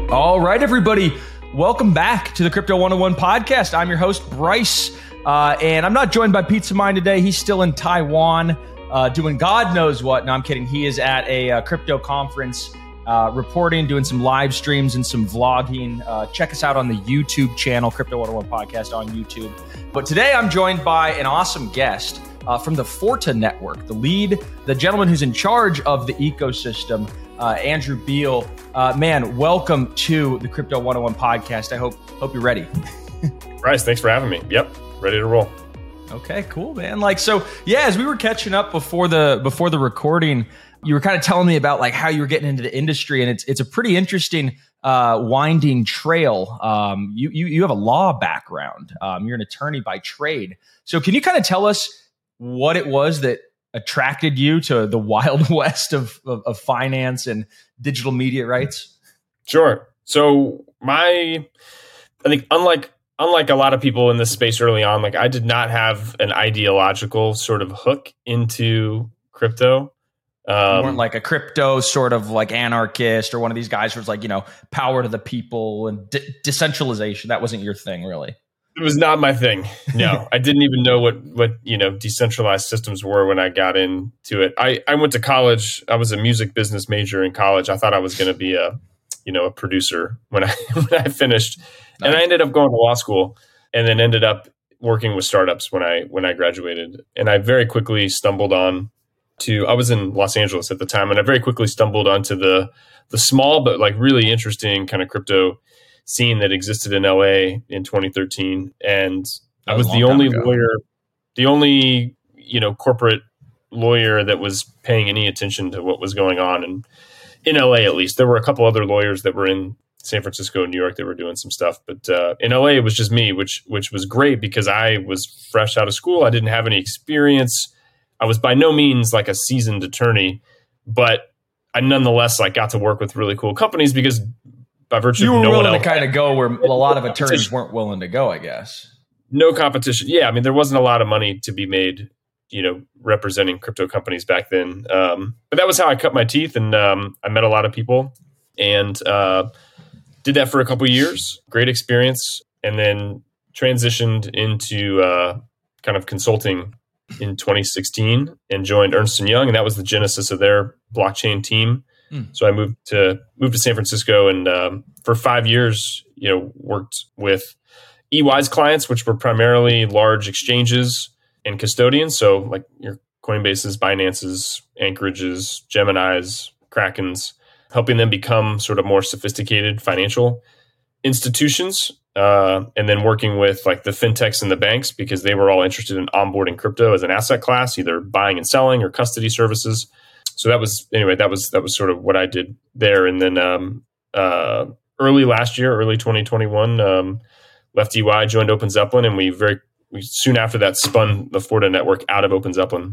All right, everybody. Welcome back to the Crypto 101 podcast. I'm your host, Bryce, and I'm not joined by Pizza Mind today. He's still in Taiwan doing God knows what. No, I'm kidding. He is at a crypto conference reporting, doing some live streams and some vlogging. Check us out on the YouTube channel, Crypto 101 podcast on YouTube. But today I'm joined by an awesome guest from the Forta Network, the gentleman who's in charge of the ecosystem, Andrew Beal. Man, welcome to the Crypto 101 podcast. I hope you're ready. Bryce, thanks for having me. Yep, ready to roll. Okay, cool, man. As we were catching up before the recording, you were kind of telling me about like how you were getting into the industry, and it's a pretty interesting winding trail. You have a law background. You're an attorney by trade. So can you kind of tell us what it was that attracted you to the wild west of finance and digital media rights? Sure. So I think unlike a lot of people in this space early on, like I did not have an ideological sort of hook into crypto. You weren't like a crypto sort of like anarchist or one of these guys who's like, power to the people and decentralization. That wasn't your thing, really. It was not my thing. No, I didn't even know what decentralized systems were when I got into it. I went to college. I was a music business major in college. I thought I was going to be a producer when I finished, nice. And I ended up going to law school, and then ended up working with startups when I graduated. And I very quickly stumbled on to. I was in Los Angeles at the time, and I very quickly stumbled onto the small but like really interesting kind of crypto scene that existed in LA in 2013. And I was the only corporate lawyer that was paying any attention to what was going on. And in LA, at least, there were a couple other lawyers that were in San Francisco and New York that were doing some stuff. But in LA, it was just me, which was great because I was fresh out of school. I didn't have any experience. I was by no means like a seasoned attorney, but I nonetheless got to work with really cool companies because by virtue you of were no willing one to kind of go where a lot of attorneys weren't willing to go, I guess. No competition. Yeah, I mean, there wasn't a lot of money to be made, representing crypto companies back then. But that was how I cut my teeth, and I met a lot of people, and did that for a couple of years. Great experience, and then transitioned into kind of consulting in 2016 and joined Ernst & Young, and that was the genesis of their blockchain team. So I moved to San Francisco, and for 5 years, worked with EY's clients, which were primarily large exchanges and custodians. So like your Coinbases, Binances, Anchorages, Geminis, Krakens, helping them become sort of more sophisticated financial institutions. And then working with like the fintechs and the banks because they were all interested in onboarding crypto as an asset class, either buying and selling or custody services. So that was sort of what I did there. And then early 2021, left EY, joined Open Zeppelin, and we soon after that spun the Forta Network out of Open Zeppelin.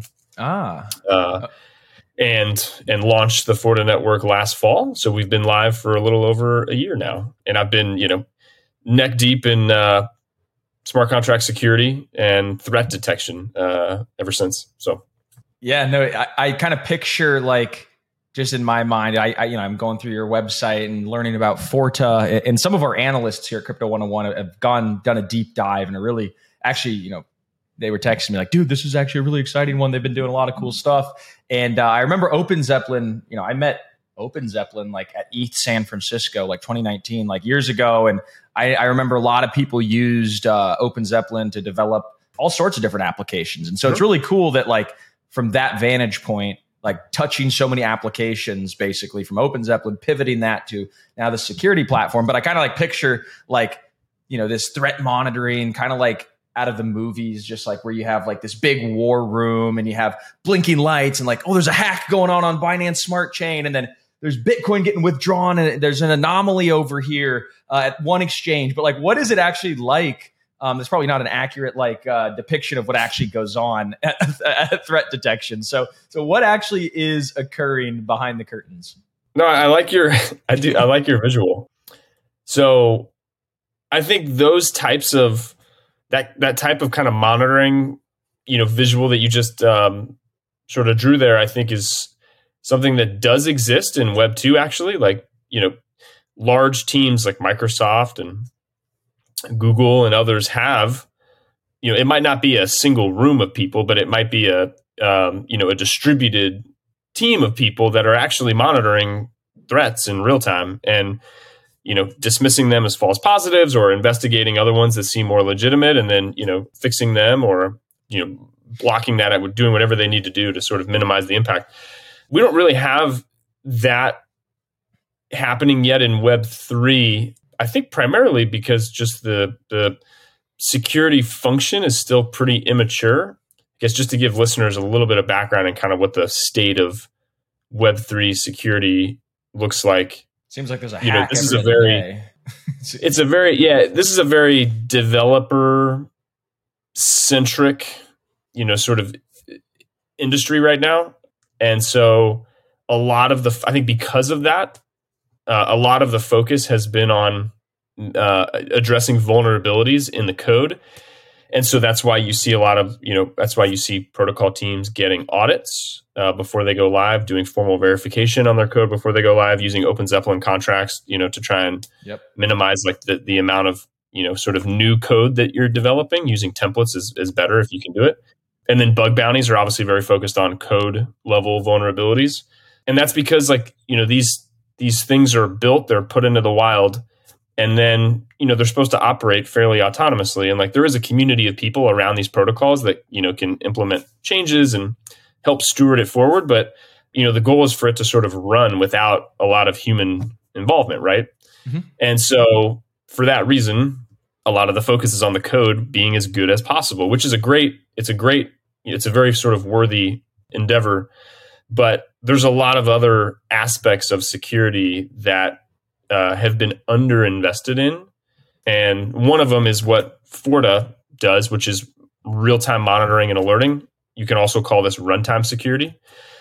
And launched the Forta Network last fall. So we've been live for a little over a year now. And I've been, neck deep in smart contract security and threat detection ever since. So. Yeah, no, I kind of picture like just in my mind, I'm going through your website and learning about Forta, and some of our analysts here at Crypto 101 have done a deep dive and are really actually, they were texting me like, dude, this is actually a really exciting one. They've been doing a lot of cool stuff. And I remember Open Zeppelin, I met Open Zeppelin like at ETH San Francisco, like 2019, like years ago. And I remember a lot of people used Open Zeppelin to develop all sorts of different applications. And so It's really cool that like, from that vantage point, like touching so many applications, basically from Open Zeppelin, pivoting that to now the security platform. But I kind of like picture like, this threat monitoring kind of like out of the movies, just like where you have like this big war room and you have blinking lights and like, oh, there's a hack going on Binance Smart Chain. And then there's Bitcoin getting withdrawn and there's an anomaly over here at one exchange. But like, what is it actually like? It's probably not an accurate depiction of what actually goes on at threat detection. So what actually is occurring behind the curtains? No, I like your visual. So I think those types of that type of kind of monitoring, visual that you just sort of drew there, I think is something that does exist in Web 2, actually. Like, large teams like Microsoft and Google and others have, it might not be a single room of people, but it might be a distributed team of people that are actually monitoring threats in real time and, dismissing them as false positives or investigating other ones that seem more legitimate and then, fixing them or, blocking that out, doing whatever they need to do to sort of minimize the impact. We don't really have that happening yet in Web3, I think primarily because just the security function is still pretty immature. I guess just to give listeners a little bit of background and kind of what the state of Web3 security looks like. Seems like there's a hack. This is a very, this is a very developer centric, sort of industry right now. And so a lot of I think because of that, a lot of the focus has been on addressing vulnerabilities in the code. And so that's why you see that's why you see protocol teams getting audits before they go live, doing formal verification on their code before they go live, using Open Zeppelin contracts, to try and minimize like the amount of, sort of new code that you're developing. Using templates is better if you can do it. And then bug bounties are obviously very focused on code level vulnerabilities. And that's because these things are built, they're put into the wild, and then, they're supposed to operate fairly autonomously. And there is a community of people around these protocols that, can implement changes and help steward it forward. But, the goal is for it to sort of run without a lot of human involvement, right? Mm-hmm. And so for that reason, a lot of the focus is on the code being as good as possible, which is it's a very sort of worthy endeavor. But there's a lot of other aspects of security that have been underinvested in. And one of them is what Forta does, which is real-time monitoring and alerting. You can also call this runtime security.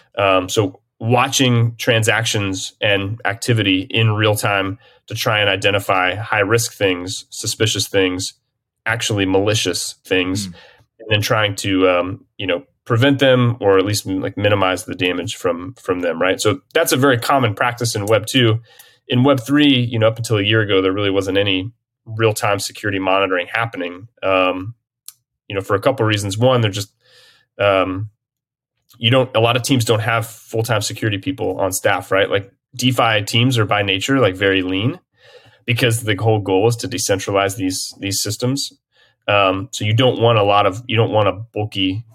So watching transactions and activity in real time to try and identify high-risk things, suspicious things, actually malicious things, and then trying to prevent them or at least minimize the damage from them, right? So that's a very common practice in Web 2. In Web 3, up until a year ago, there really wasn't any real-time security monitoring happening. For a couple of reasons. One, they're just a lot of teams don't have full-time security people on staff, right? Like DeFi teams are by nature very lean because the whole goal is to decentralize these systems. So you don't want a bulky,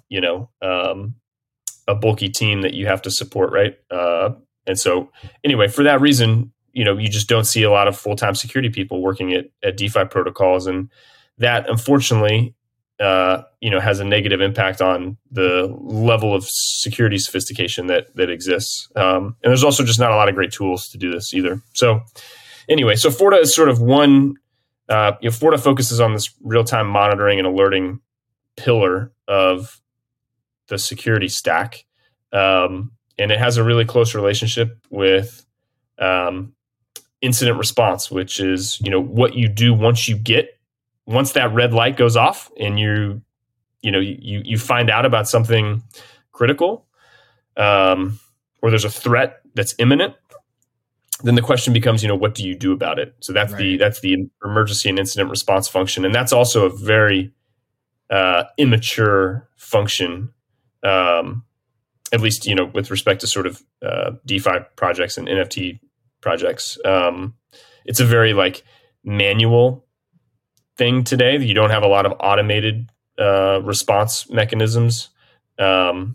a bulky team that you have to support, right? And so anyway, for that reason, you just don't see a lot of full-time security people working at DeFi protocols. And that, unfortunately, has a negative impact on the level of security sophistication that exists. And there's also just not a lot of great tools to do this either. So anyway, so Forta is sort of one, Forta focuses on this real-time monitoring and alerting pillar of the security stack. And it has a really close relationship with incident response, which is, what you do once that red light goes off and you find out about something critical, or there's a threat that's imminent, then the question becomes, what do you do about it? So that's right. That's the emergency and incident response function. And that's also a very immature function, at least, with respect to sort of DeFi projects and NFT projects. It's a very manual thing today. You don't have a lot of automated response mechanisms, and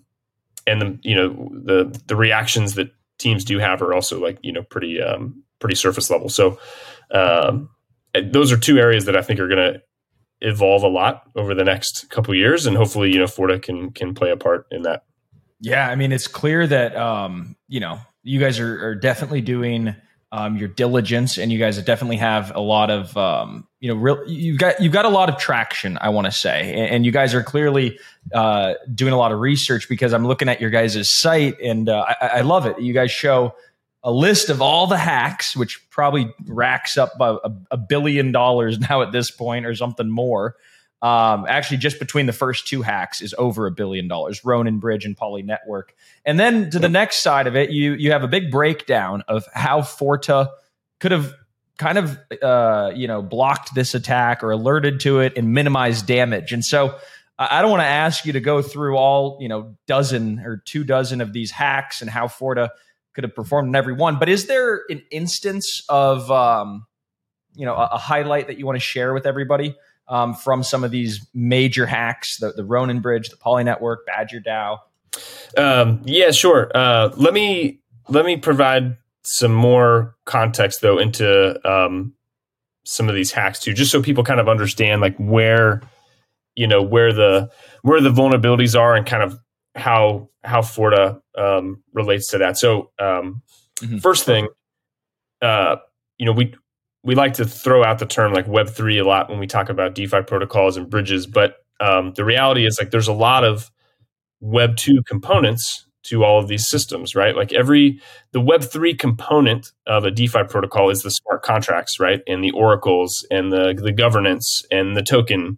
the reactions that teams do have are also pretty surface level. So those are two areas that I think are going to evolve a lot over the next couple of years, and hopefully Forta can play a part in that. Yeah, I mean, it's clear that you guys are definitely doing your diligence, and you guys definitely have a lot of you've got a lot of traction, I want to say, and you guys are clearly doing a lot of research, because I'm looking at your guys' site, and I love it. You guys show a list of all the hacks, which probably racks up by $1 billion now at this point, or something more. Actually, just between the first two hacks is over $1 billion, Ronin Bridge and Poly Network. And then to the next side of it, you have a big breakdown of how Forta could have kind of, blocked this attack or alerted to it and minimized damage. And so I don't want to ask you to go through all, dozen or 24 of these hacks and how Forta could have performed in every one. But is there an instance of, a highlight that you want to share with everybody from some of these major hacks, the Ronin Bridge, the Poly Network, Badger DAO? Yeah, sure. Let me provide some more context though into some of these hacks too, just so people kind of understand like where the vulnerabilities are and kind of how Forta relates to that. So first thing, we like to throw out the term like Web3 a lot when we talk about DeFi protocols and bridges, but the reality is like there's a lot of Web2 components to all of these systems, right? Like the Web3 component of a DeFi protocol is the smart contracts, right? And the oracles and the governance and the token.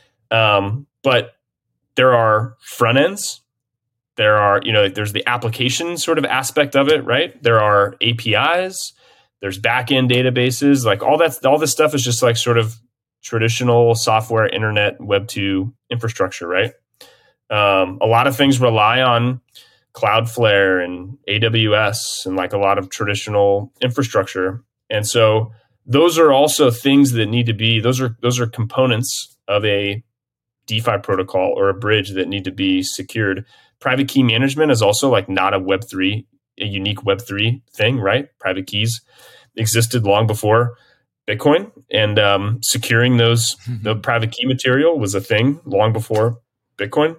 But there are front ends. There are, there's the application sort of aspect of it, right? There are APIs. There's back-end databases. Like all this stuff is just like sort of traditional software, internet, Web2 infrastructure, right? A lot of things rely on Cloudflare and AWS and like a lot of traditional infrastructure. And so those are also things that need to be, those are components of a DeFi protocol or a bridge that need to be secured. Private key management is also like not a unique Web3 thing, right? Private keys existed long before Bitcoin, and securing the private key material was a thing long before Bitcoin.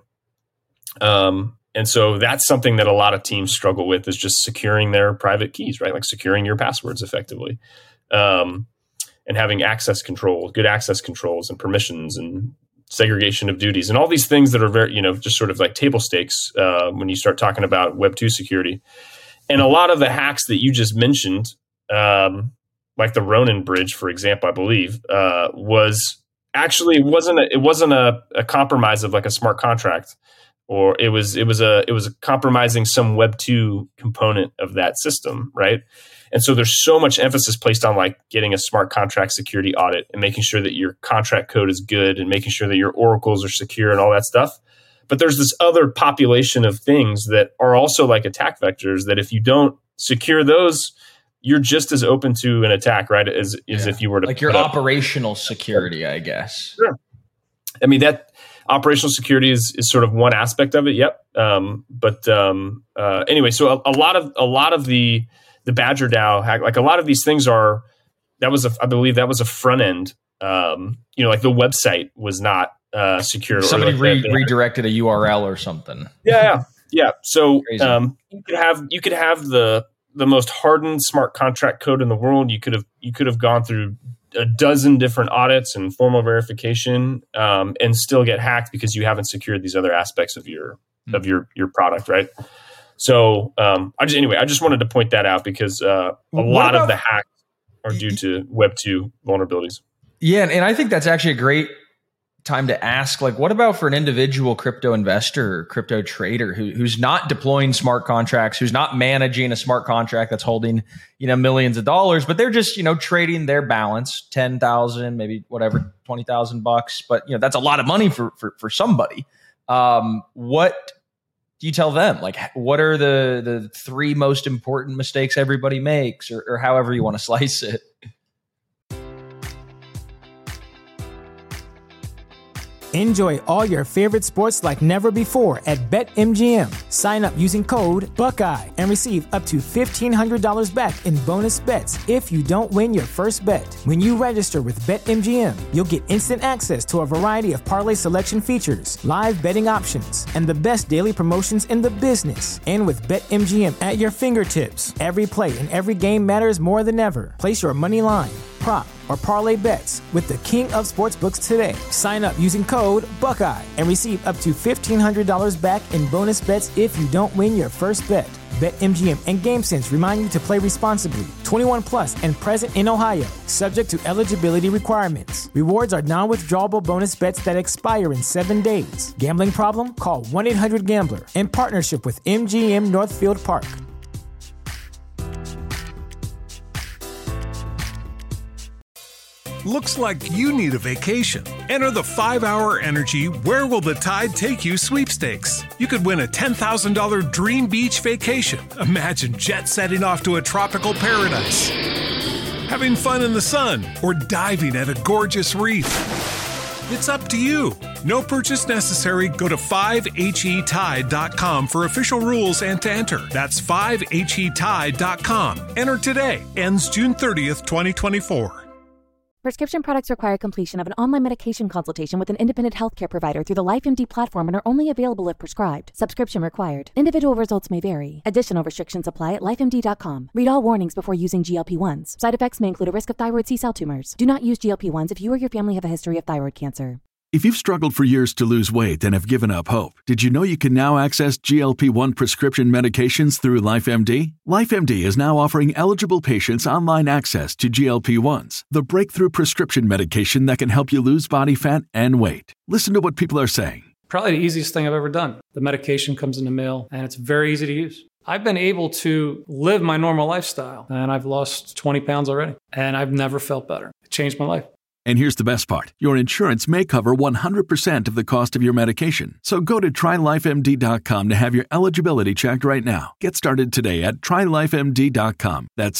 And so that's something that a lot of teams struggle with, is just securing their private keys, right? Like securing your passwords effectively, and having access control, good access controls and permissions and segregation of duties and all these things that are very, just sort of like table stakes when you start talking about Web2 security. And a lot of the hacks that you just mentioned, like the Ronin Bridge, for example, I believe, was actually it wasn't a compromise of like a smart contract, or it was compromising some Web2 component of that system, right? And so there's so much emphasis placed on like getting a smart contract security audit and making sure that your contract code is good and making sure that your oracles are secure and all that stuff. But there's this other population of things that are also like attack vectors that if you don't secure those, you're just as open to an attack, right? As if you were to like your operational security, I guess. Sure. I mean, that operational security is sort of one aspect of it. Yep. Anyway, so a lot of the Badger DAO hack, like a lot of these things I believe that was a front end. Like the website was not secure. Somebody like redirected a URL or something. Yeah. So you could have the most hardened smart contract code in the world. You could have gone through a dozen different audits and formal verification, and still get hacked because you haven't secured these other aspects of your product, right? So I just wanted to point that out because a lot of the hacks are due to Web2 vulnerabilities. Yeah, and I think that's actually a great time to ask, like, what about for an individual crypto investor or crypto trader who's not deploying smart contracts, who's not managing a smart contract that's holding, millions of dollars, but they're just, trading their balance, 10,000, maybe whatever, $20,000, but that's a lot of money for somebody. What do you tell them? Like, what are the 3 most important mistakes everybody makes, or however you want to slice it? Enjoy all your favorite sports like never before at BetMGM. Sign up using code Buckeye and receive up to $1,500 back in bonus bets if you don't win your first bet. When you register with BetMGM, you'll get instant access to a variety of parlay selection features, live betting options, and the best daily promotions in the business. And with BetMGM at your fingertips, every play and every game matters more than ever. Place your money line, prop, or parlay bets with the king of sportsbooks today. Sign up using code Buckeye and receive up to $1,500 back in bonus bets if you don't win your first bet. BetMGM and GameSense remind you to play responsibly. 21 plus and present in Ohio, subject to eligibility requirements. Rewards are non-withdrawable bonus bets that expire in 7 days. Gambling problem? Call 1-800-GAMBLER in partnership with MGM Northfield Park. Looks like you need a vacation. Enter the 5-Hour Energy Where Will the Tide Take You sweepstakes. You could win a $10,000 dream beach vacation. Imagine jet setting off to a tropical paradise, having fun in the sun, or diving at a gorgeous reef. It's up to you. No purchase necessary. Go to 5HETide.com for official rules and to enter. That's 5HETide.com. Enter today. Ends June 30th, 2024. Prescription products require completion of an online medication consultation with an independent healthcare provider through the LifeMD platform and are only available if prescribed. Subscription required. Individual results may vary. Additional restrictions apply at lifemd.com. Read all warnings before using GLP-1s. Side effects may include a risk of thyroid C-cell tumors. Do not use GLP-1s if you or your family have a history of thyroid cancer. If you've struggled for years to lose weight and have given up hope, did you know you can now access GLP-1 prescription medications through LifeMD? LifeMD is now offering eligible patients online access to GLP-1s, the breakthrough prescription medication that can help you lose body fat and weight. Listen to what people are saying. Probably the easiest thing I've ever done. The medication comes in the mail, and it's very easy to use. I've been able to live my normal lifestyle, and I've lost 20 pounds already, and I've never felt better. It changed my life. And here's the best part. Your insurance may cover 100% of the cost of your medication. So go to TryLifeMD.com to have your eligibility checked right now. Get started today at TryLifeMD.com. That's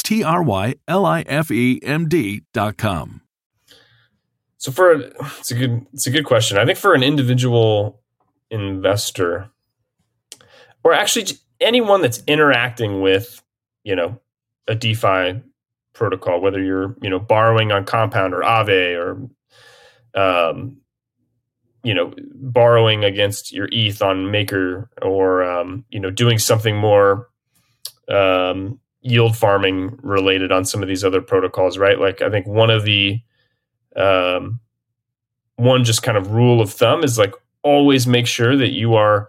TryLifeMD.com. So it's a good question. I think for an individual investor, or actually anyone that's interacting with, a DeFi protocol, whether you're, borrowing on Compound or Aave or, borrowing against your ETH on Maker or, doing something more yield farming related on some of these other protocols, right? Like I think one of the, one just kind of rule of thumb is like always make sure that you are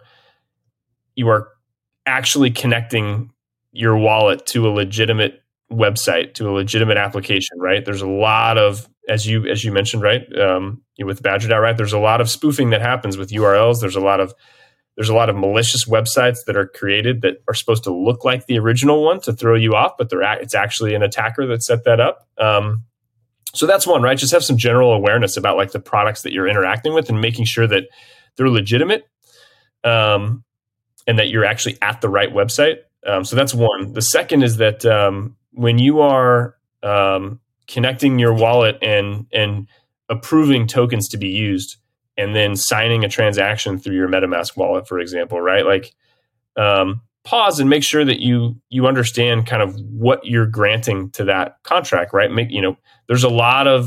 actually connecting your wallet to a legitimate website, to a legitimate application, right? There's a lot of, as you mentioned, right, with BadgerDAO, right? There's a lot of spoofing that happens with URLs. There's a lot of malicious websites that are created that are supposed to look like the original one to throw you off, but it's actually an attacker that set that up. So that's one, right? Just have some general awareness about like the products that you're interacting with and making sure that they're legitimate, and that you're actually at the right website. So that's one. The second is that when you are connecting your wallet and approving tokens to be used, and then signing a transaction through your MetaMask wallet, for example, right? Like pause and make sure that you understand kind of what you're granting to that contract, right? There's a lot of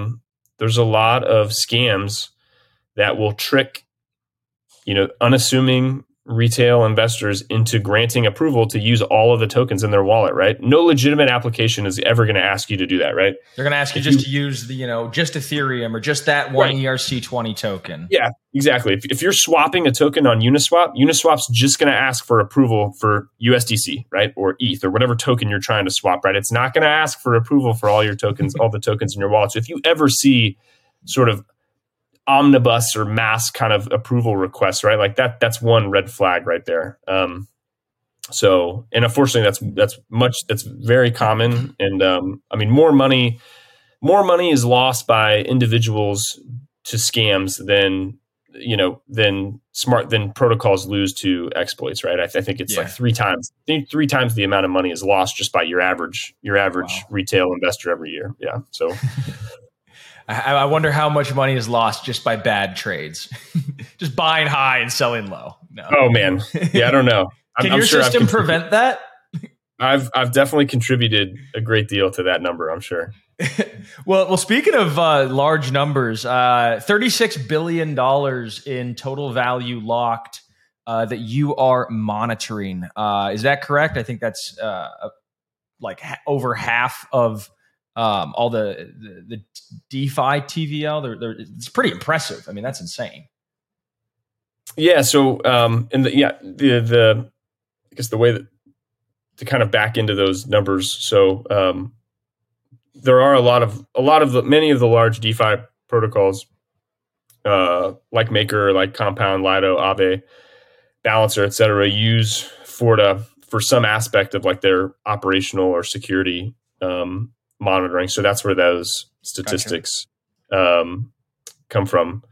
scams that will trick unassuming retail investors into granting approval to use all of the tokens in their wallet, right? No legitimate application is ever going to ask you to do that, right? They're going to ask you to use the, just Ethereum or just that one ERC20 token. Yeah, exactly. If you're swapping a token on Uniswap, Uniswap's just going to ask for approval for USDC, right? Or ETH or whatever token you're trying to swap, right? It's not going to ask for approval for all your tokens, all the tokens in your wallet. So if you ever see sort of omnibus or mass kind of approval requests, right? Like that's one red flag right there. And unfortunately that's very common. And more money is lost by individuals to scams than protocols lose to exploits, right? I think it's like three times the amount of money is lost just by your average retail investor every year. Yeah. So I wonder how much money is lost just by bad trades, just buying high and selling low. No. Oh man, yeah, I don't know. Can your system prevent that? I've definitely contributed a great deal to that number, I'm sure. Well, speaking of large numbers, $36 billion in total value locked that you are monitoring. Is that correct? I think that's over half of all the DeFi TVL. It's pretty impressive. I mean, that's insane. Yeah. So, I guess the way that to kind of back into those numbers. So, there are many of the large DeFi protocols, like Maker, like Compound, Lido, Aave, Balancer, et cetera, use Forta for some aspect of like their operational or security monitoring. So that's where those statistics come from.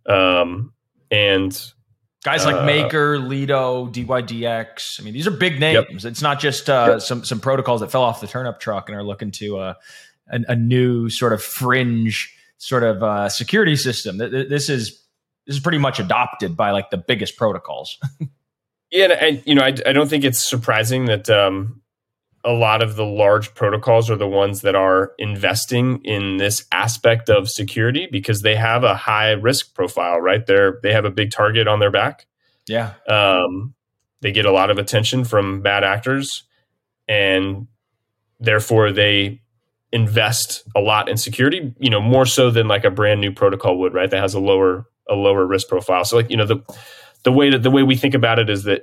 And guys like Maker, Lido, DYDX. I mean, these are big names. Yep. It's not just some protocols that fell off the turnip truck and are looking to a new sort of fringe sort of security system. This is pretty much adopted by like the biggest protocols. Yeah, and I don't think it's surprising that a lot of the large protocols are the ones that are investing in this aspect of security because they have a high risk profile, right? They have a big target on their back. Yeah. They get a lot of attention from bad actors, and therefore they invest a lot in security, more so than like a brand new protocol would, right? That has a lower risk profile. So like, the way we think about it is that,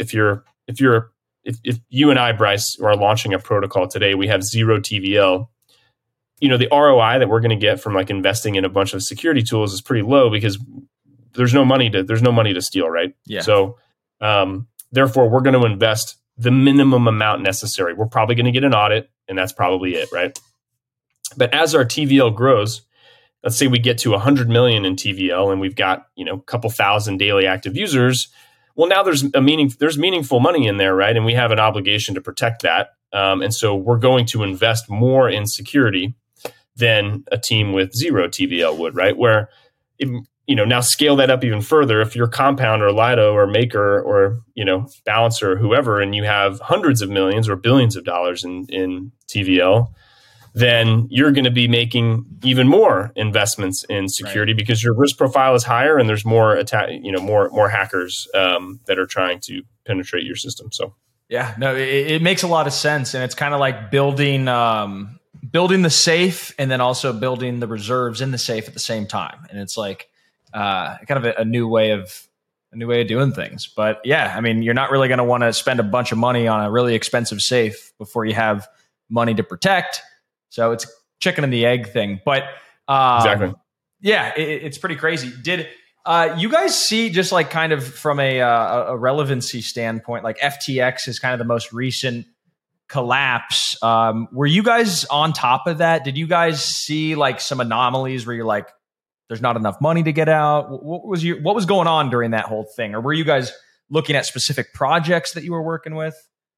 if you and I, Bryce, are launching a protocol today, we have zero TVL. The ROI that we're going to get from like investing in a bunch of security tools is pretty low because there's no money to steal, right? Yeah. So therefore, we're going to invest the minimum amount necessary. We're probably going to get an audit, and that's probably it, right? But as our TVL grows, let's say we get to 100 million in TVL, and we've got a couple thousand daily active users. Well, now there's meaningful money in there, right? And we have an obligation to protect that. And so we're going to invest more in security than a team with zero TVL would, right? Where, now scale that up even further. If you're Compound or Lido or Maker or, Balancer or whoever, and you have hundreds of millions or billions of dollars in TVL, then you're going to be making even more investments in security, right? Because your risk profile is higher and there's more more hackers that are trying to penetrate your system. So yeah, no, it makes a lot of sense, and it's kind of like building the safe and then also building the reserves in the safe at the same time, and it's like kind of a new way of doing things. But yeah, I mean, you're not really going to want to spend a bunch of money on a really expensive safe before you have money to protect. So it's chicken and the egg thing, but exactly. Yeah, it's pretty crazy. Did you guys see, just like kind of from a relevancy standpoint, like FTX is kind of the most recent collapse. Were you guys on top of that? Did you guys see like some anomalies where you're like, there's not enough money to get out? What was going on during that whole thing? Or were you guys looking at specific projects that you were working with?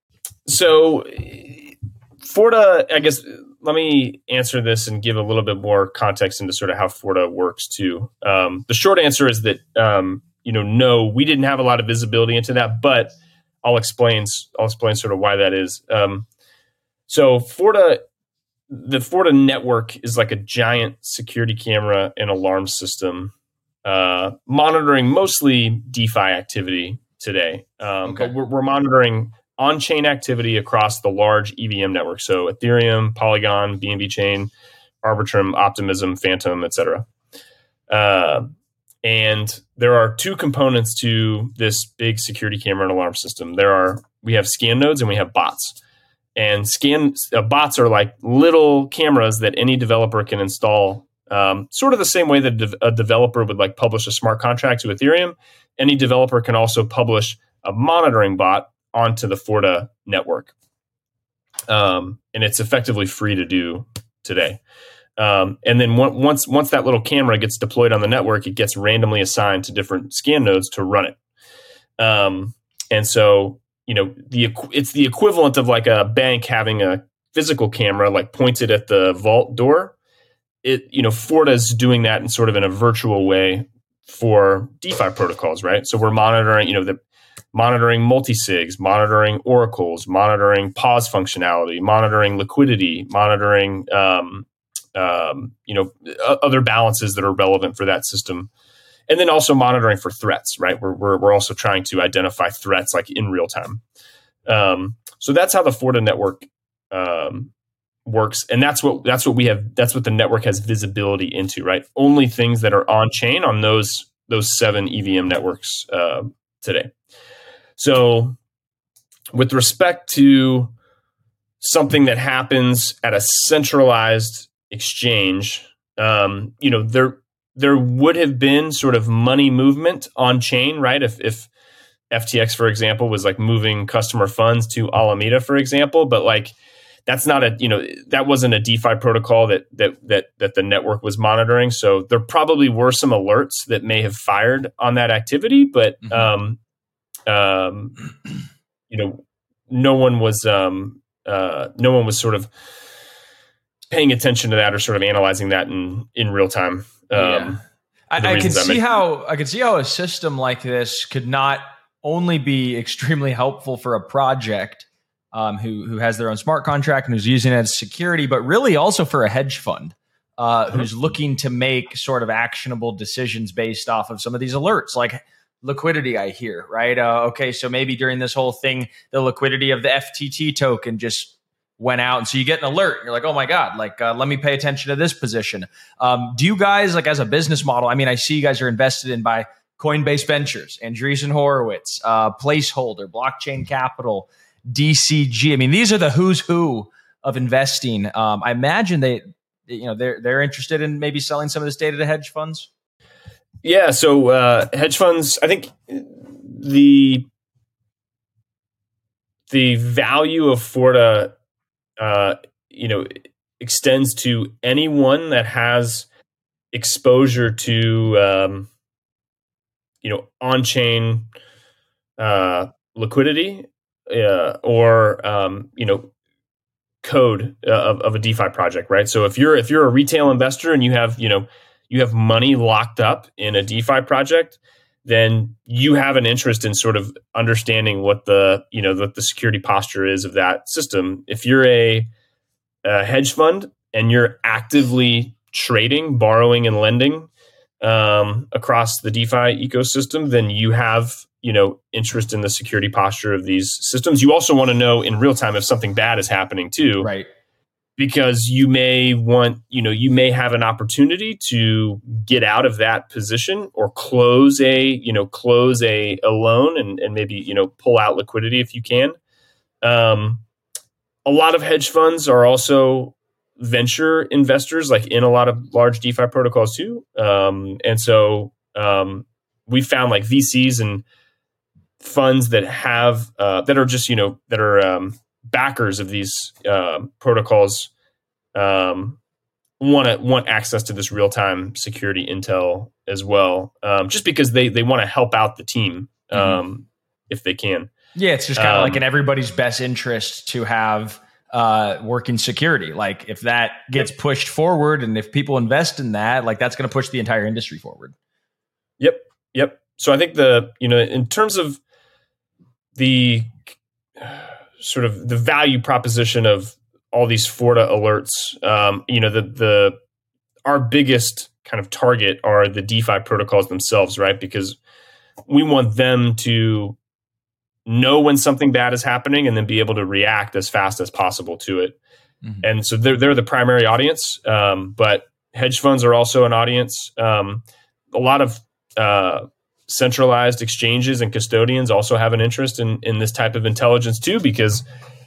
So Forta, I guess, let me answer this and give a little bit more context into sort of how Forta works too. The short answer is that, no, we didn't have a lot of visibility into that, but I'll explain sort of why that is. So the Forta network is like a giant security camera and alarm system, monitoring mostly DeFi activity today. Okay. But we're monitoring on-chain activity across the large EVM network. So Ethereum, Polygon, BNB Chain, Arbitrum, Optimism, Phantom, etc. And there are two components to this big security camera and alarm system. We have scan nodes and we have bots. And bots are like little cameras that any developer can install, sort of the same way that a developer would like publish a smart contract to Ethereum. Any developer can also publish a monitoring bot onto the Forta network. And it's effectively free to do today. And then once that little camera gets deployed on the network, it gets randomly assigned to different scan nodes to run it. And so, it's the equivalent of like a bank having a physical camera like pointed at the vault door. Forta's doing that in sort of in a virtual way for DeFi protocols, right? So we're monitoring, monitoring multi-sigs, monitoring oracles, monitoring pause functionality, monitoring liquidity, monitoring other balances that are relevant for that system, and then also monitoring for threats. Right, we're also trying to identify threats like in real time. So that's how the Forta network works, and that's what we have. That's what the network has visibility into. Right, only things that are on chain on those 7 EVM networks today. So with respect to something that happens at a centralized exchange, there would have been sort of money movement on chain, right? If FTX, for example, was like moving customer funds to Alameda, for example, but like that's not that wasn't a DeFi protocol that the network was monitoring. So there probably were some alerts that may have fired on that activity, but no one was sort of paying attention to that or sort of analyzing that in real time. I can see how a system like this could not only be extremely helpful for a project who has their own smart contract and who's using it as security, but really also for a hedge fund who's looking to make sort of actionable decisions based off of some of these alerts, like liquidity, I hear, right? Okay, so maybe during this whole thing, the liquidity of the FTT token just went out. And so you get an alert. And you're like, oh my God, let me pay attention to this position. Do you guys, like as a business model, I mean, I see you guys are invested in by Coinbase Ventures, Andreessen Horowitz, Placeholder, Blockchain Capital, DCG. I mean, these are the who's who of investing. I imagine they're interested in maybe selling some of this data to hedge funds. Yeah. So hedge funds, I think the value of Forta, extends to anyone that has exposure to, on-chain liquidity or code of a DeFi project, right? So if you're a retail investor and you have money locked up in a DeFi project, then you have an interest in sort of understanding what the security posture is of that system. If you're a hedge fund and you're actively trading, borrowing and lending across the DeFi ecosystem, then you have interest in the security posture of these systems. You also want to know in real time if something bad is happening too, right? Because you may have an opportunity to get out of that position or close a loan and maybe pull out liquidity if you can. A lot of hedge funds are also venture investors, like in a lot of large DeFi protocols too. And so we found like VCs and funds that have that are just that are backers of these protocols want access to this real-time security intel as well, just because they want to help out the team if they can. Yeah, it's just kind of like in everybody's best interest to have working security. Like if that gets pushed forward and if people invest in that, like that's going to push the entire industry forward. Yep. So I think in terms of the sort of the value proposition of all these Forta alerts, our biggest kind of target are the DeFi protocols themselves, right? Because we want them to know when something bad is happening and then be able to react as fast as possible to it. Mm-hmm. And so they're the primary audience, but hedge funds are also an audience. A lot of centralized exchanges and custodians also have an interest in this type of intelligence too, because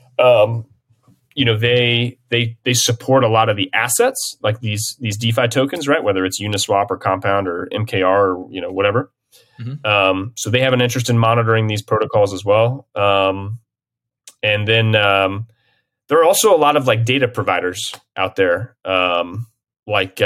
they support a lot of the assets like these DeFi tokens, right? Whether it's Uniswap or Compound or MKR or whatever. Mm-hmm. So they have an interest in monitoring these protocols as well. And then there are also a lot of like data providers out there, think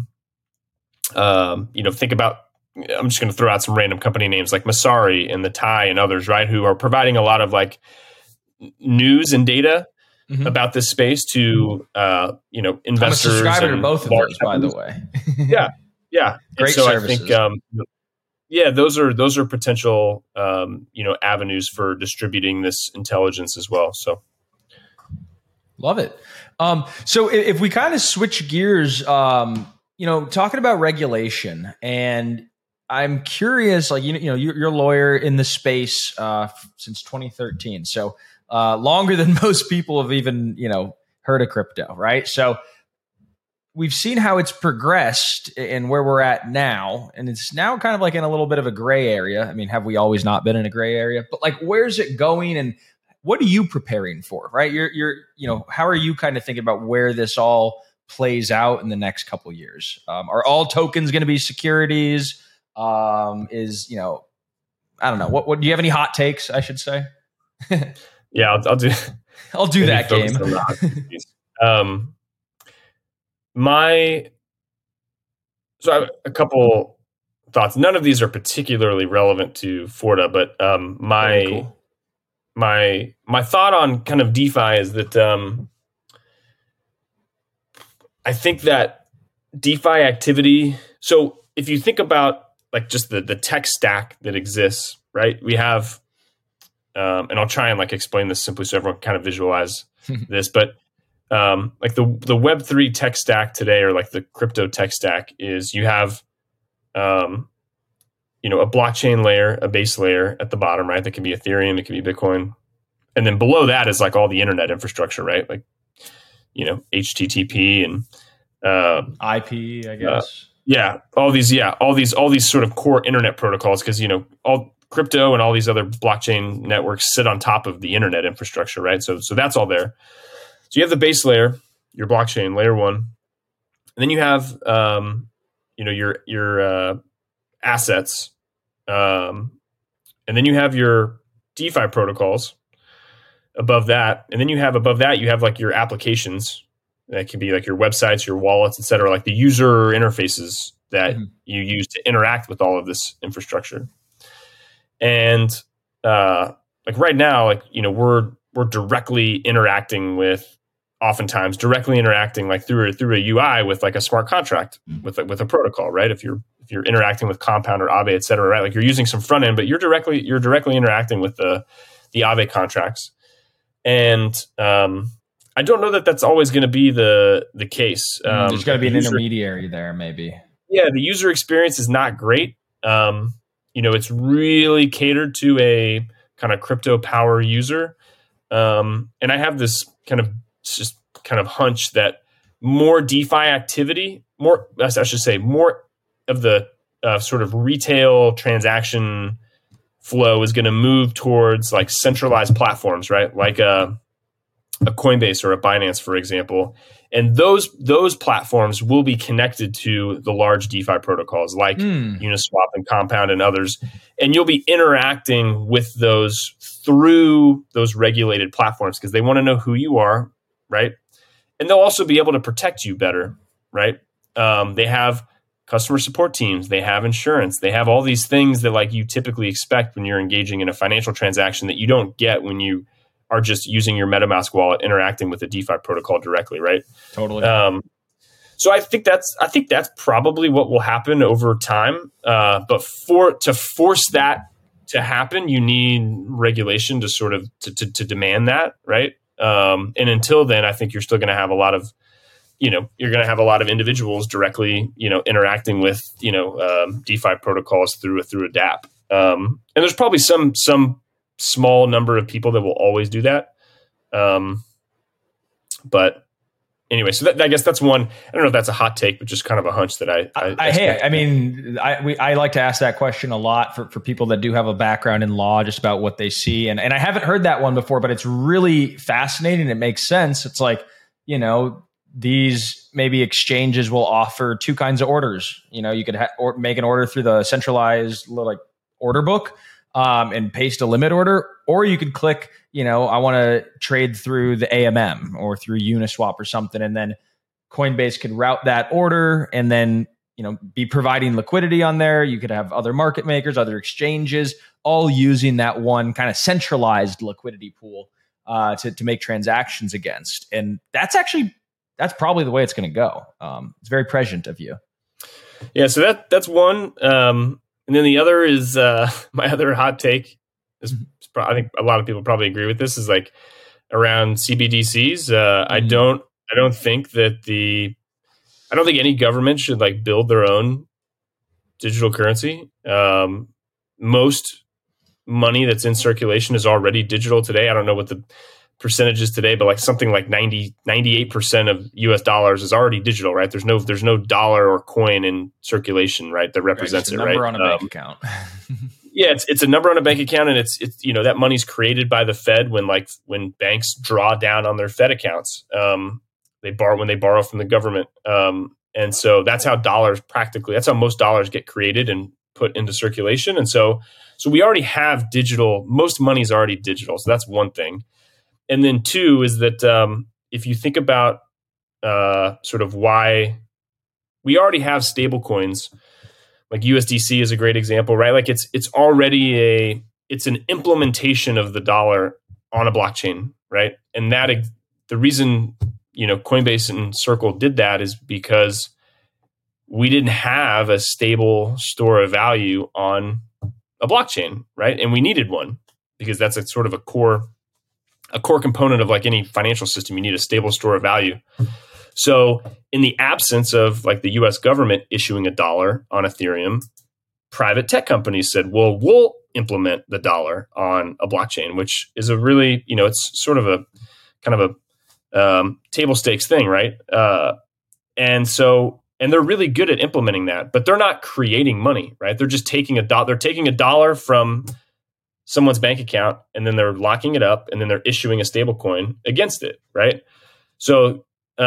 about. I'm just going to throw out some random company names like Masari and the TAI and others, right? Who are providing a lot of like news and data about this space to investors. I'm a subscriber to both of those, by the way. Yeah. Great services. I think, those are potential, avenues for distributing this intelligence as well. So, love it. So if we kind of switch gears, talking about regulation, and I'm curious, like you're a lawyer in the space since 2013, so longer than most people have even heard of crypto, right? So we've seen how it's progressed and where we're at now, and it's now kind of like in a little bit of a gray area. I mean, have we always not been in a gray area? But like, where's it going, and what are you preparing for? Right? You're how are you kind of thinking about where this all plays out in the next couple of years? Are all tokens going to be securities? I don't know. What do you have any hot takes, I should say? Yeah, I'll do. I'll do that game. So I have a couple thoughts. None of these are particularly relevant to Forta, but my thought on kind of DeFi is that I think that DeFi activity. So if you think about like just the tech stack that exists, right? We have, and I'll try and like explain this simply so everyone can kind of visualize this, but like the Web3 tech stack today, or like the crypto tech stack, is you have, a blockchain layer, a base layer at the bottom, right? That can be Ethereum, it can be Bitcoin. And then below that is like all the internet infrastructure, right? Like, HTTP and IP, I guess. All these sort of core internet protocols, because all crypto and all these other blockchain networks sit on top of the internet infrastructure, right? So that's all there. So you have the base layer, your blockchain layer one, and then you have your assets, and then you have your DeFi protocols above that, and then you have like your applications. That can be like your websites, your wallets, et cetera, like the user interfaces that you use to interact with all of this infrastructure. And like right now, like we're directly interacting like through a UI with like a smart contract with a protocol, right? If you're interacting with Compound or Aave, et cetera, right? Like you're using some front end, but you're directly interacting with the Aave contracts. And I don't know that that's always going to be the case. There's got to be an intermediary there, maybe. Yeah, the user experience is not great. It's really catered to a kind of crypto power user. And I have this kind of hunch that more DeFi activity, more of the sort of retail transaction flow is going to move towards like centralized platforms, right? Like a Coinbase or a Binance, for example. And those platforms will be connected to the large DeFi protocols like Uniswap and Compound and others. And you'll be interacting with those through those regulated platforms because they want to know who you are, right? And they'll also be able to protect you better, right? They have customer support teams, they have insurance, they have all these things that like you typically expect when you're engaging in a financial transaction that you don't get when you are just using your MetaMask wallet interacting with the DeFi protocol directly, right? Totally. So I think that's probably what will happen over time. But to force that to happen, you need regulation to sort of to demand that, right? And until then, I think you're still going to have a lot of individuals directly, interacting with DeFi protocols through a dApp. And there's probably some small number of people that will always do that. But anyway, so I guess that's one. I don't know if that's a hot take, but just kind of a hunch that I like to ask that question a lot for people that do have a background in law, just about what they see. And I haven't heard that one before, but it's really fascinating. It makes sense. It's like, these maybe exchanges will offer two kinds of orders. You could make an order through the centralized order book, and paste a limit order, or you could click, I want to trade through the AMM or through Uniswap or something. And then Coinbase could route that order and then, be providing liquidity on there. You could have other market makers, other exchanges, all using that one kind of centralized liquidity pool to make transactions against. And that's probably the way it's going to go. It's very prescient of you. Yeah. So that's one. And then the other is my other hot take is I think a lot of people probably agree with this, is like around CBDCs. I don't think any government should like build their own digital currency. Most money that's in circulation is already digital today. I don't know what the percentage is today, but like something like 98% of US dollars is already digital, right? There's no dollar or coin in circulation, right? That represents it, right? Number on a bank account. Yeah, it's a number on a bank account, and it's that money's created by the Fed when banks draw down on their Fed accounts. They borrow from the government, and so that's how most dollars get created and put into circulation. And so So we already have digital. Most money is already digital. So that's one thing. And then two is that if you think about sort of why we already have stable coins, like USDC is a great example, right? Like it's already it's an implementation of the dollar on a blockchain, right? And that the reason, Coinbase and Circle did that is because we didn't have a stable store of value on a blockchain, right? And we needed one because that's a sort of a core component of like any financial system. You need a stable store of value. So in the absence of like the US government issuing a dollar on Ethereum, private tech companies said, well, we'll implement the dollar on a blockchain, which is a really, it's sort of a kind of a table stakes thing, right? And they're really good at implementing that, but they're not creating money, right? They're just taking they're taking a dollar from someone's bank account and then they're locking it up and then they're issuing a stable coin against it, right? So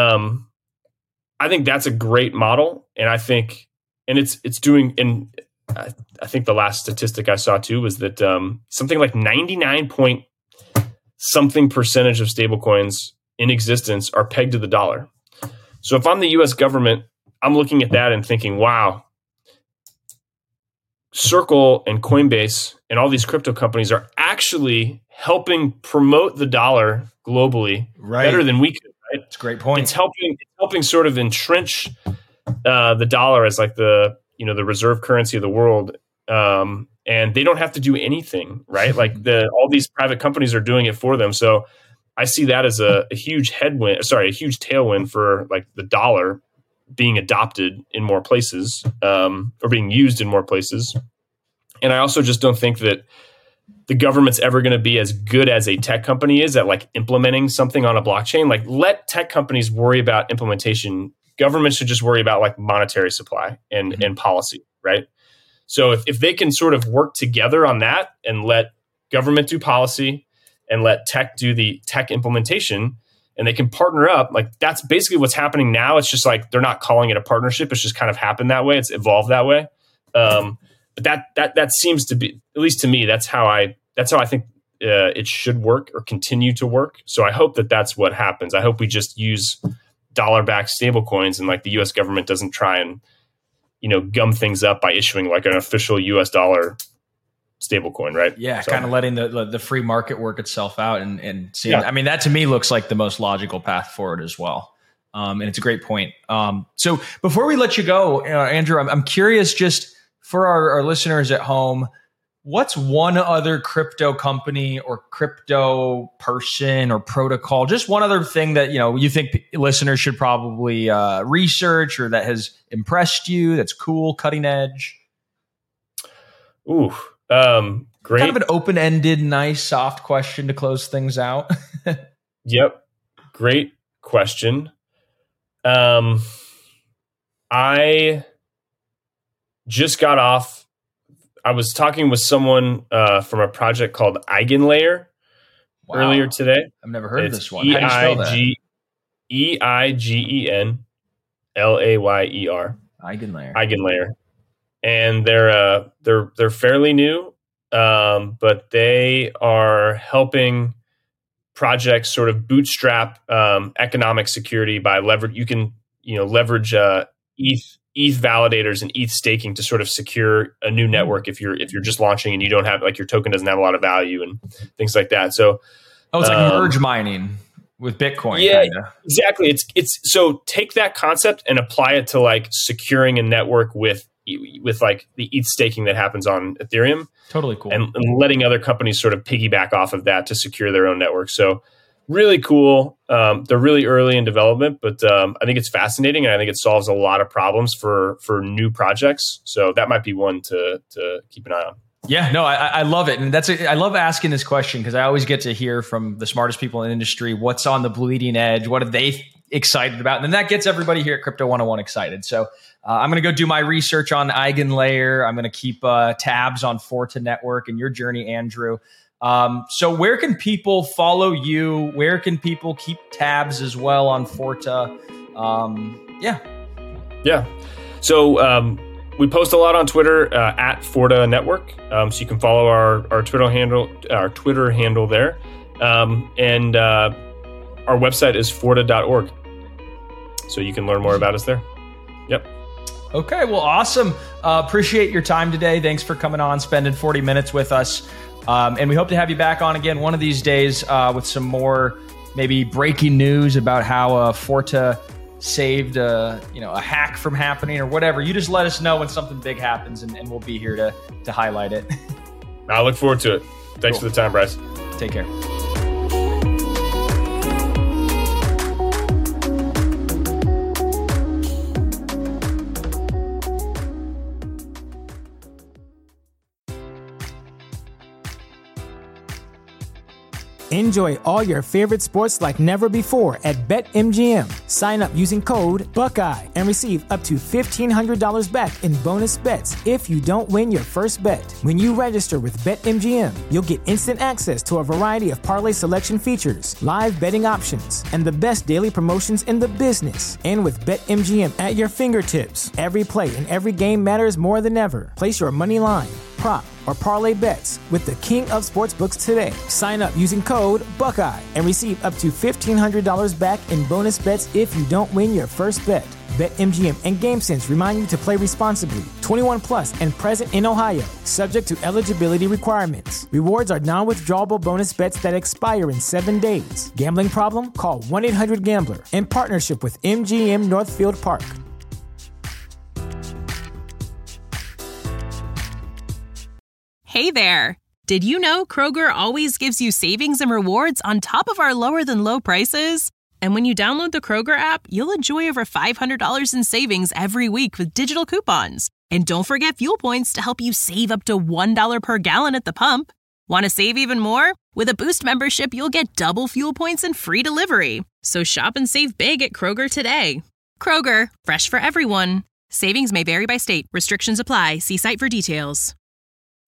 I think that's a great model, and I think it's doing. And I think the last statistic I saw too was that something like 99% of stablecoins in existence are pegged to the dollar. So if I'm the U.S. government, I'm looking at that and thinking, wow, Circle and Coinbase and all these crypto companies are actually helping promote the dollar globally better than we could. Right? That's a great point. It's helping sort of entrench the dollar as like the reserve currency of the world, and they don't have to do anything, right? Like all these private companies are doing it for them. So I see that as a huge tailwind for like the dollar being adopted in more places, or being used in more places. And I also just don't think that the government's ever going to be as good as a tech company is at like implementing something on a blockchain. Like let tech companies worry about implementation. Government should just worry about like monetary supply and policy, right? So if they can sort of work together on that and let government do policy and let tech do the tech implementation, and they can partner up, like that's basically what's happening now. It's just like they're not calling it a partnership. It's just kind of happened that way. It's evolved that way. But that seems to be, at least to me, that's how I think it should work or continue to work. So I hope that that's what happens. I hope we just use dollar-backed stablecoins, and like the U.S. government doesn't try and gum things up by issuing like an official U.S. dollar stablecoin, right? Yeah, so kind of letting the free market work itself out and seeing. Yeah. I mean, that to me looks like the most logical path forward as well. And it's a great point. So before we let you go, Andrew, I'm curious, just for our listeners at home, what's one other crypto company or crypto person or protocol, just one other thing that you think listeners should probably research or that has impressed you, that's cool, cutting edge? Ooh, great. Kind of an open-ended, nice, soft question to close things out. Yep. Great question. I just got off. I was talking with someone from a project called EigenLayer earlier today. I've never heard of this one. How do you spell that? EigenLayer. EigenLayer. And they're fairly new, but they are helping projects sort of bootstrap economic security by leverage. You can leverage ETH validators and ETH staking to sort of secure a new network if you're just launching and you don't have, like, your token doesn't have a lot of value and things like that. So it's like merge mining with Bitcoin. Yeah, kinda. Exactly. It's so take that concept and apply it to like securing a network with like the ETH staking that happens on Ethereum. Totally cool. And letting other companies sort of piggyback off of that to secure their own network. So really cool. They're really early in development, but I think it's fascinating, and I think it solves a lot of problems for new projects. So that might be one to keep an eye on. Yeah, no, I love it. And I love asking this question because I always get to hear from the smartest people in the industry, what's on the bleeding edge, what are they excited about? And then that gets everybody here at Crypto 101 excited. So I'm going to go do my research on EigenLayer. I'm going to keep tabs on Forta Network and your journey, Andrew. So where can people follow you? Where can people keep tabs as well on Forta? Yeah. So We post a lot on Twitter at Forta Network, so you can follow our Twitter handle there, and our website is forta.org, so you can learn more about us there. Yep. Okay, well, awesome. Appreciate your time today. Thanks for coming on, spending 40 minutes with us. And we hope to have you back on again one of these days with some more maybe breaking news about how Forta saved a hack from happening or whatever. You just let us know when something big happens, and we'll be here to highlight it. I look forward to it. Thanks for the time, Bryce. Take care. Enjoy all your favorite sports like never before at BetMGM. Sign up using code Buckeye and receive up to $1,500 back in bonus bets if you don't win your first bet. When you register with BetMGM, you'll get instant access to a variety of parlay selection features, live betting options, and the best daily promotions in the business. And with BetMGM at your fingertips, every play and every game matters more than ever. Place your money line, prop, or parlay bets with the king of sportsbooks today. Sign up using code Buckeye and receive up to $1,500 back in bonus bets if you don't win your first bet. BetMGM and GameSense remind you to play responsibly. 21 plus and present in Ohio, subject to eligibility requirements. Rewards are non-withdrawable bonus bets that expire in 7 days. Gambling problem? Call 1-800-GAMBLER. In partnership with MGM Northfield Park. Hey there! Did you know Kroger always gives you savings and rewards on top of our lower-than-low prices? And when you download the Kroger app, you'll enjoy over $500 in savings every week with digital coupons. And don't forget fuel points to help you save up to $1 per gallon at the pump. Want to save even more? With a Boost membership, you'll get double fuel points and free delivery. So shop and save big at Kroger today. Kroger, fresh for everyone. Savings may vary by state. Restrictions apply. See site for details.